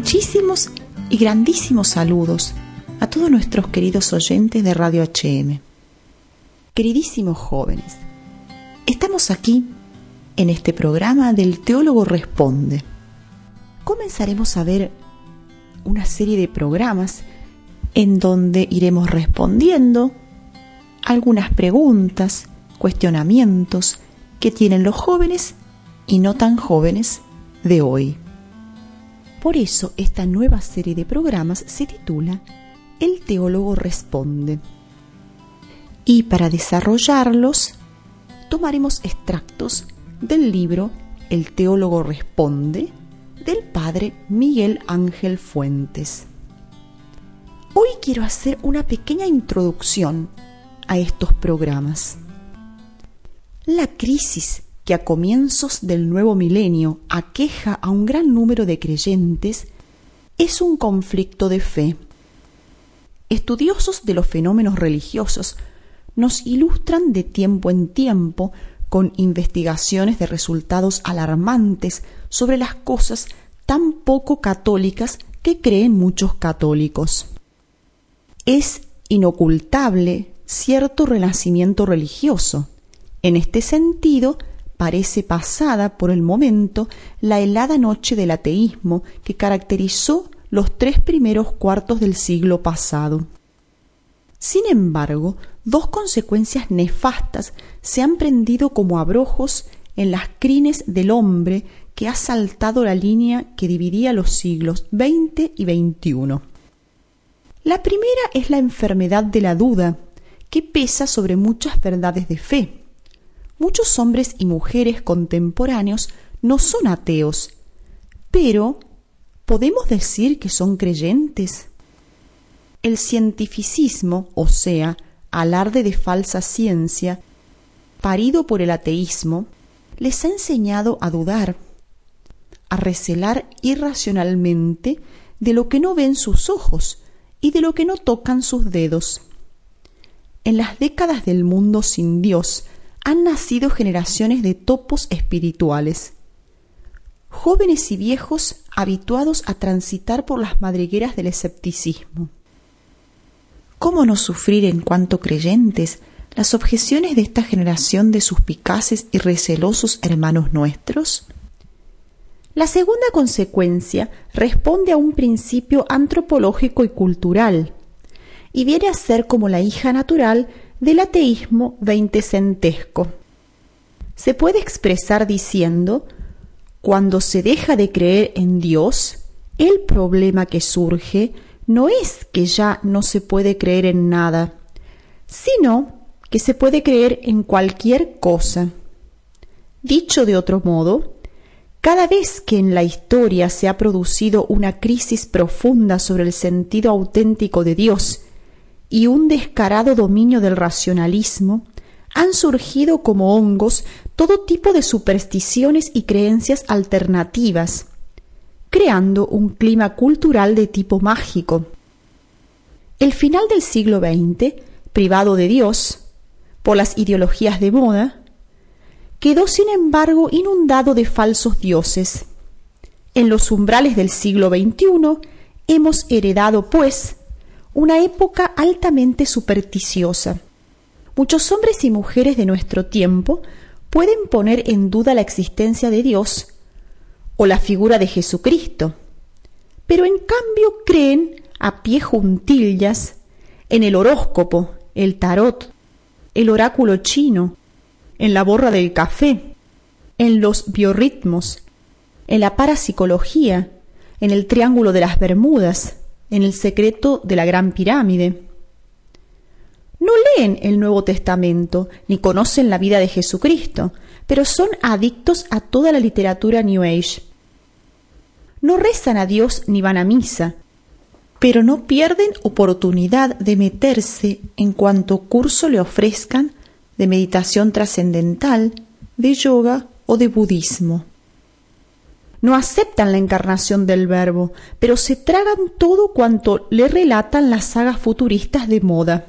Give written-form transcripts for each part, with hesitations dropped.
Muchísimos y grandísimos saludos a todos nuestros queridos oyentes de Radio HM. Queridísimos jóvenes, estamos aquí en este programa del Teólogo Responde. Comenzaremos a ver una serie de programas en donde iremos respondiendo algunas preguntas, cuestionamientos que tienen los jóvenes y no tan jóvenes de hoy. Por eso esta nueva serie de programas se titula El Teólogo Responde. Y para desarrollarlos, tomaremos extractos del libro El Teólogo Responde, del padre Miguel Ángel Fuentes. Hoy quiero hacer una pequeña introducción a estos programas. La crisis que a comienzos del nuevo milenio aqueja a un gran número de creyentes es un conflicto de fe. Estudiosos de los fenómenos religiosos nos ilustran de tiempo en tiempo con investigaciones de resultados alarmantes sobre las cosas tan poco católicas que creen muchos católicos. Es inocultable cierto renacimiento religioso. En este sentido, parece pasada por el momento la helada noche del ateísmo que caracterizó los 3 primeros cuartos del siglo pasado. Sin embargo, 2 consecuencias nefastas se han prendido como abrojos en las crines del hombre que ha saltado la línea que dividía los siglos XX y XXI. La primera es la enfermedad de la duda, que pesa sobre muchas verdades de fe. Muchos hombres y mujeres contemporáneos no son ateos, pero ¿podemos decir que son creyentes? El cientificismo, o sea, alarde de falsa ciencia, parido por el ateísmo, les ha enseñado a dudar, a recelar irracionalmente de lo que no ven sus ojos y de lo que no tocan sus dedos. En las décadas del mundo sin Dios han nacido generaciones de topos espirituales, jóvenes y viejos habituados a transitar por las madrigueras del escepticismo. ¿Cómo no sufrir en cuanto creyentes las objeciones de esta generación de suspicaces y recelosos hermanos nuestros? La segunda consecuencia responde a un principio antropológico y cultural, y viene a ser como la hija natural del ateísmo veintecentesco. Se puede expresar diciendo: cuando se deja de creer en Dios, el problema que surge no es que ya no se puede creer en nada, sino que se puede creer en cualquier cosa. Dicho de otro modo, cada vez que en la historia se ha producido una crisis profunda sobre el sentido auténtico de Dios y un descarado dominio del racionalismo, han surgido como hongos todo tipo de supersticiones y creencias alternativas, creando un clima cultural de tipo mágico. El final del siglo XX, privado de Dios por las ideologías de moda, quedó sin embargo inundado de falsos dioses. En los umbrales del siglo XXI hemos heredado, pues, una época altamente supersticiosa. Muchos hombres y mujeres de nuestro tiempo pueden poner en duda la existencia de Dios o la figura de Jesucristo, pero en cambio creen a pie juntillas en el horóscopo, el tarot, el oráculo chino, en la borra del café, en los biorritmos, en la parapsicología, en el triángulo de las Bermudas, en el secreto de la Gran Pirámide. No leen el Nuevo Testamento ni conocen la vida de Jesucristo, pero son adictos a toda la literatura New Age. No rezan a Dios ni van a misa, pero no pierden oportunidad de meterse en cuanto curso le ofrezcan de meditación trascendental, de yoga o de budismo. No aceptan la encarnación del Verbo, pero se tragan todo cuanto le relatan las sagas futuristas de moda.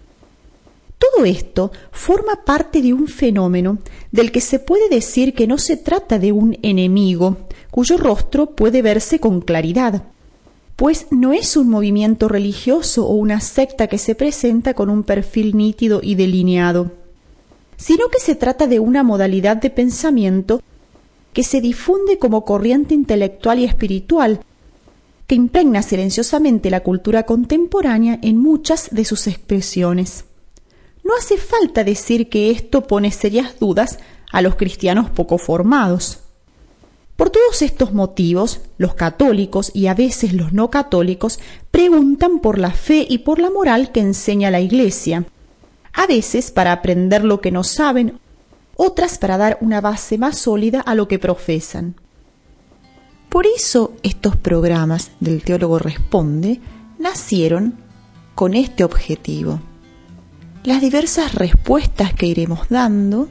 Todo esto forma parte de un fenómeno del que se puede decir que no se trata de un enemigo, cuyo rostro puede verse con claridad, pues no es un movimiento religioso o una secta que se presenta con un perfil nítido y delineado, sino que se trata de una modalidad de pensamiento que se difunde como corriente intelectual y espiritual, que impregna silenciosamente la cultura contemporánea en muchas de sus expresiones. No hace falta decir que esto pone serias dudas a los cristianos poco formados. Por todos estos motivos, los católicos y a veces los no católicos preguntan por la fe y por la moral que enseña la Iglesia, a veces para aprender lo que no saben, otras para dar una base más sólida a lo que profesan. Por eso estos programas del Teólogo Responde nacieron con este objetivo. Las diversas respuestas que iremos dando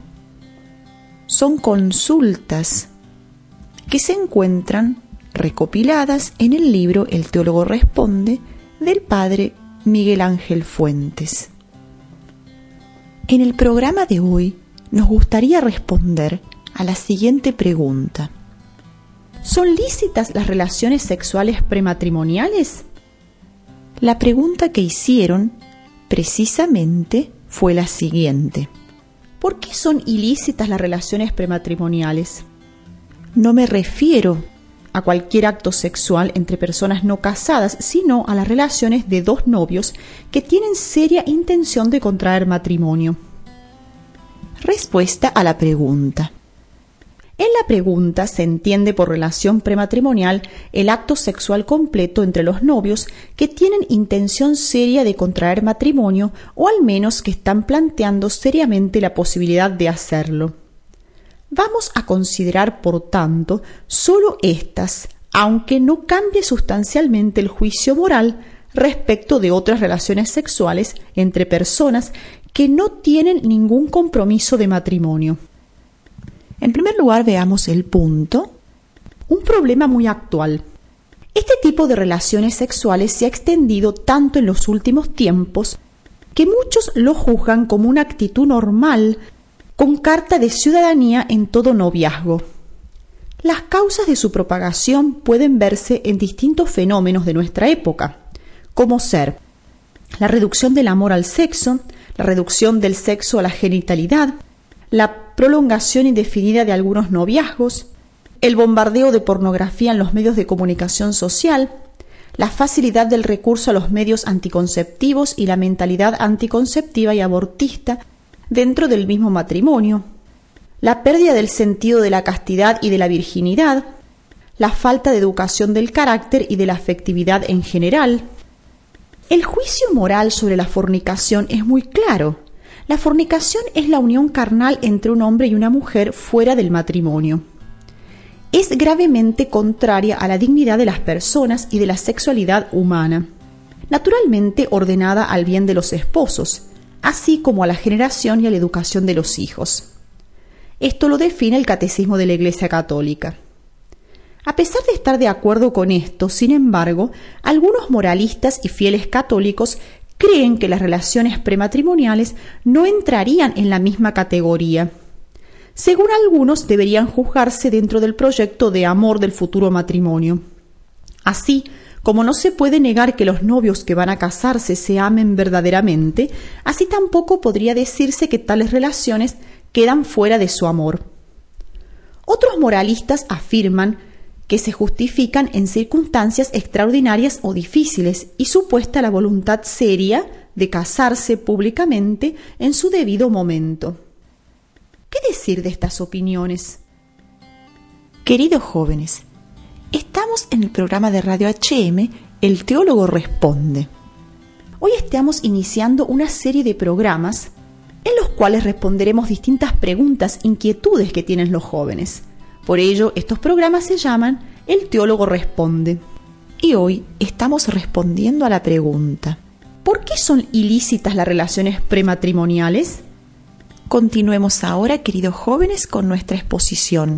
son consultas que se encuentran recopiladas en el libro El Teólogo Responde del padre Miguel Ángel Fuentes. En el programa de hoy nos gustaría responder a la siguiente pregunta. ¿Son lícitas las relaciones sexuales prematrimoniales? La pregunta que hicieron precisamente fue la siguiente. ¿Por qué son ilícitas las relaciones prematrimoniales? No me refiero a cualquier acto sexual entre personas no casadas, sino a las relaciones de dos novios que tienen seria intención de contraer matrimonio. Respuesta a la pregunta. En la pregunta se entiende por relación prematrimonial el acto sexual completo entre los novios que tienen intención seria de contraer matrimonio o al menos que están planteando seriamente la posibilidad de hacerlo. Vamos a considerar, por tanto, solo estas, aunque no cambie sustancialmente el juicio moral respecto de otras relaciones sexuales entre personas que no tienen ningún compromiso de matrimonio. En primer lugar, veamos el punto. Un problema muy actual. Este tipo de relaciones sexuales se ha extendido tanto en los últimos tiempos que muchos lo juzgan como una actitud normal con carta de ciudadanía en todo noviazgo. Las causas de su propagación pueden verse en distintos fenómenos de nuestra época, como ser la reducción del amor al sexo, la reducción del sexo a la genitalidad, la prolongación indefinida de algunos noviazgos, el bombardeo de pornografía en los medios de comunicación social, la facilidad del recurso a los medios anticonceptivos y la mentalidad anticonceptiva y abortista dentro del mismo matrimonio, la pérdida del sentido de la castidad y de la virginidad, la falta de educación del carácter y de la afectividad en general. El juicio moral sobre la fornicación es muy claro. La fornicación es la unión carnal entre un hombre y una mujer fuera del matrimonio. Es gravemente contraria a la dignidad de las personas y de la sexualidad humana, naturalmente ordenada al bien de los esposos, así como a la generación y a la educación de los hijos. Esto lo define el Catecismo de la Iglesia Católica. A pesar de estar de acuerdo con esto, sin embargo, algunos moralistas y fieles católicos creen que las relaciones prematrimoniales no entrarían en la misma categoría. Según algunos, deberían juzgarse dentro del proyecto de amor del futuro matrimonio. Así, como no se puede negar que los novios que van a casarse se amen verdaderamente, así tampoco podría decirse que tales relaciones quedan fuera de su amor. Otros moralistas afirman que se justifican en circunstancias extraordinarias o difíciles y supuesta la voluntad seria de casarse públicamente en su debido momento. ¿Qué decir de estas opiniones? Queridos jóvenes, estamos en el programa de Radio HM, El Teólogo Responde. Hoy estamos iniciando una serie de programas en los cuales responderemos distintas preguntas, inquietudes que tienen los jóvenes. Por ello, estos programas se llaman El Teólogo Responde. Y hoy estamos respondiendo a la pregunta: ¿por qué son ilícitas las relaciones prematrimoniales? Continuemos ahora, queridos jóvenes, con nuestra exposición.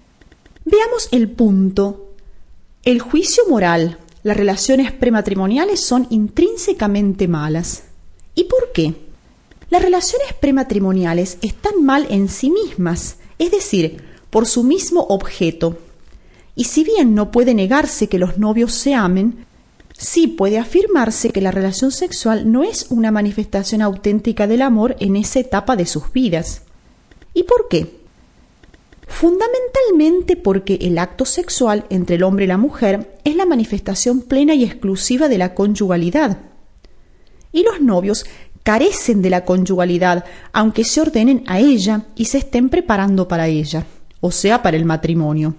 Veamos el punto. El juicio moral. Las relaciones prematrimoniales son intrínsecamente malas. ¿Y por qué? Las relaciones prematrimoniales están mal en sí mismas, es decir, por su mismo objeto. Y si bien no puede negarse que los novios se amen, sí puede afirmarse que la relación sexual no es una manifestación auténtica del amor en esa etapa de sus vidas. ¿Y por qué? Fundamentalmente porque el acto sexual entre el hombre y la mujer es la manifestación plena y exclusiva de la conyugalidad. Y los novios carecen de la conyugalidad, aunque se ordenen a ella y se estén preparando para ella, o sea, para el matrimonio.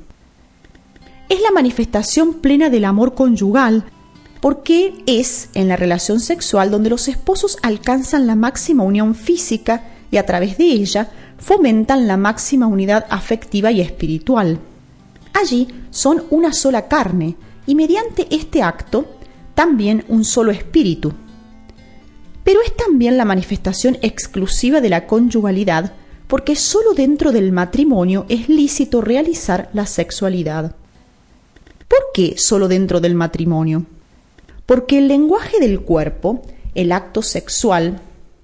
Es la manifestación plena del amor conyugal, porque es en la relación sexual donde los esposos alcanzan la máxima unión física y a través de ella fomentan la máxima unidad afectiva y espiritual. Allí son una sola carne y mediante este acto también un solo espíritu. Pero es también la manifestación exclusiva de la conyugalidad, porque solo dentro del matrimonio es lícito realizar la sexualidad. ¿Por qué solo dentro del matrimonio? Porque el lenguaje del cuerpo, el acto sexual,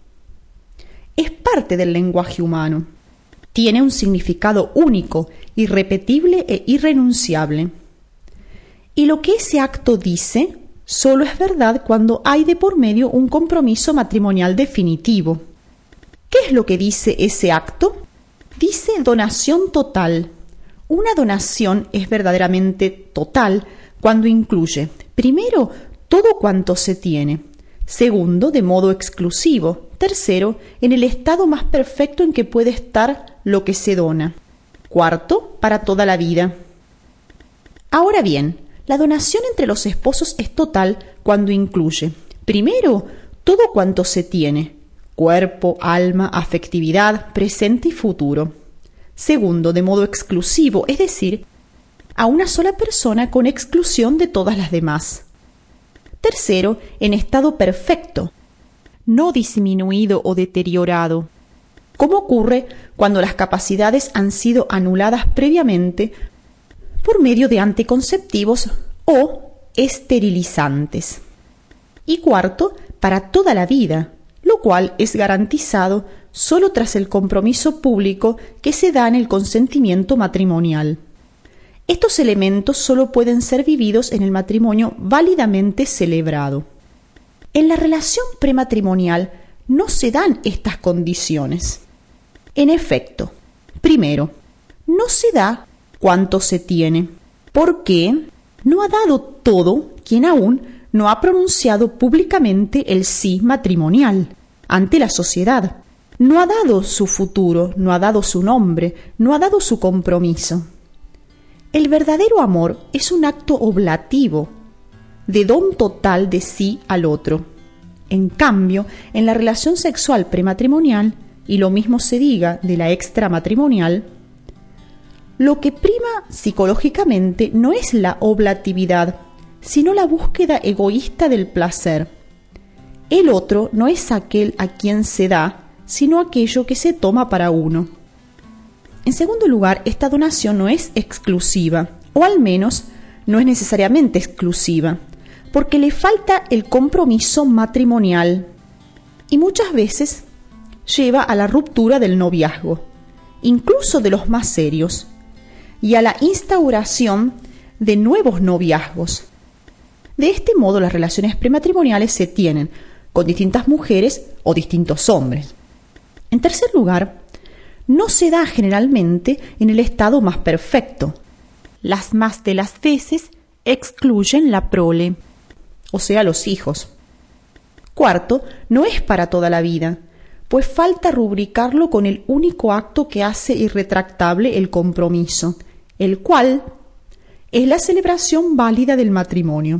es parte del lenguaje humano. Tiene un significado único, irrepetible e irrenunciable. Y lo que ese acto dice solo es verdad cuando hay de por medio un compromiso matrimonial definitivo. ¿Qué es lo que dice ese acto? Dice donación total. Una donación es verdaderamente total cuando incluye, primero, todo cuanto se tiene; segundo, de modo exclusivo; tercero, en el estado más perfecto en que puede estar lo que se dona; cuarto, para toda la vida. Ahora bien, la donación entre los esposos es total cuando incluye, primero, todo cuanto se tiene: cuerpo, alma, afectividad, presente y futuro; segundo, de modo exclusivo, es decir, a una sola persona con exclusión de todas las demás; tercero, en estado perfecto, no disminuido o deteriorado, como ocurre cuando las capacidades han sido anuladas previamente por medio de anticonceptivos o esterilizantes; y cuarto, para toda la vida, lo cual es garantizado solo tras el compromiso público que se da en el consentimiento matrimonial. Estos elementos solo pueden ser vividos en el matrimonio válidamente celebrado. En la relación prematrimonial no se dan estas condiciones. En efecto, primero, no se da cuánto se tiene, porque no ha dado todo quien aún no ha pronunciado públicamente el sí matrimonial ante la sociedad. No ha dado su futuro, no ha dado su nombre, no ha dado su compromiso. El verdadero amor es un acto oblativo, de don total de sí al otro. En cambio, en la relación sexual prematrimonial, y lo mismo se diga de la extramatrimonial, lo que prima psicológicamente no es la oblatividad, sino la búsqueda egoísta del placer. El otro no es aquel a quien se da, sino aquello que se toma para uno. En segundo lugar, esta donación no es exclusiva, o al menos no es necesariamente exclusiva, porque le falta el compromiso matrimonial y muchas veces lleva a la ruptura del noviazgo, incluso de los más serios, y a la instauración de nuevos noviazgos. De este modo, las relaciones prematrimoniales se tienen con distintas mujeres o distintos hombres. En tercer lugar, no se da generalmente en el estado más perfecto. Las más de las veces excluyen la prole, o sea, los hijos. Cuarto, no es para toda la vida, pues falta rubricarlo con el único acto que hace irretractable el compromiso, el cual es la celebración válida del matrimonio.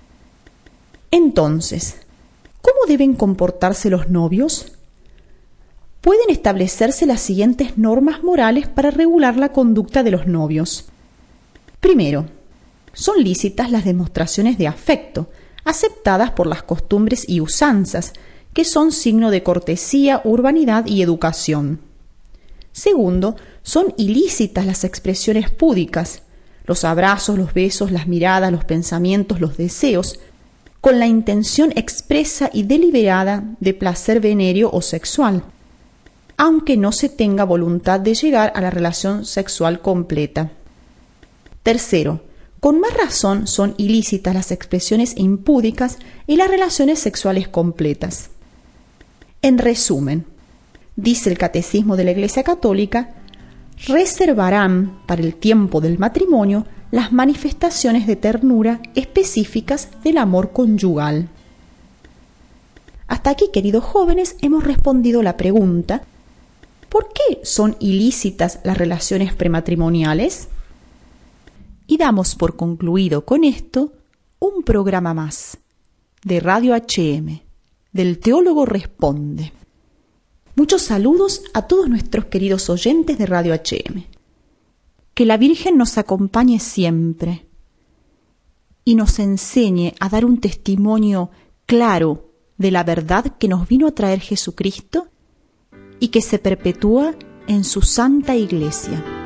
Entonces, ¿cómo deben comportarse los novios? Pueden establecerse las siguientes normas morales para regular la conducta de los novios. Primero, son lícitas las demostraciones de afecto, aceptadas por las costumbres y usanzas, que son signo de cortesía, urbanidad y educación. Segundo, son ilícitas las expresiones púdicas, los abrazos, los besos, las miradas, los pensamientos, los deseos, con la intención expresa y deliberada de placer venéreo o sexual, aunque no se tenga voluntad de llegar a la relación sexual completa. Tercero, Con más razón son ilícitas las expresiones impúdicas y las relaciones sexuales completas. En resumen, dice el Catecismo de la Iglesia Católica, reservarán para el tiempo del matrimonio las manifestaciones de ternura específicas del amor conyugal. Hasta aquí, queridos jóvenes, hemos respondido la pregunta: ¿por qué son ilícitas las relaciones prematrimoniales? Y damos por concluido con esto un programa más de Radio HM, del Teólogo Responde. Muchos saludos a todos nuestros queridos oyentes de Radio HM. Que la Virgen nos acompañe siempre y nos enseñe a dar un testimonio claro de la verdad que nos vino a traer Jesucristo y que se perpetúa en su Santa Iglesia.